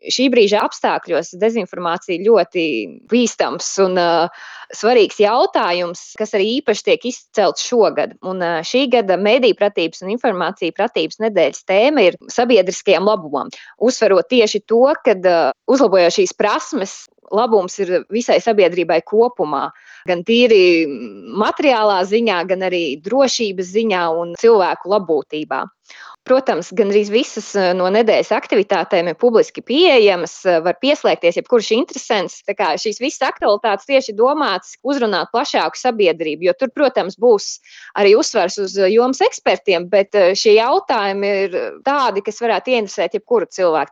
šī brīža apstākļos dezinformācija ļoti bīstams un svarīgs jautājums, kas arī īpaši tiek izcelts šogad. Un šī gada mediju pratības un informāciju pratības nedēļas tēma ir sabiedriskajam labumam. Uzsverot tieši to, ka uzlabojot šīs prasmes, labums ir visai sabiedrībai kopumā. Gan tīri materiālā ziņā, gan arī drošības ziņā un cilvēku labbūtībā. Protams, gandrīz visas no nedēļas aktivitātēm ir publiski pieejamas, var pieslēgties jebkurš interesants. Tā kā šīs visas aktualitātes tieši domātas uzrunāt plašāku sabiedrību, jo tur, protams, būs arī uzsvars uz jomas ekspertiem, bet šie jautājumi ir tādi, kas varētu ieinteresēt jebkuru cilvēku.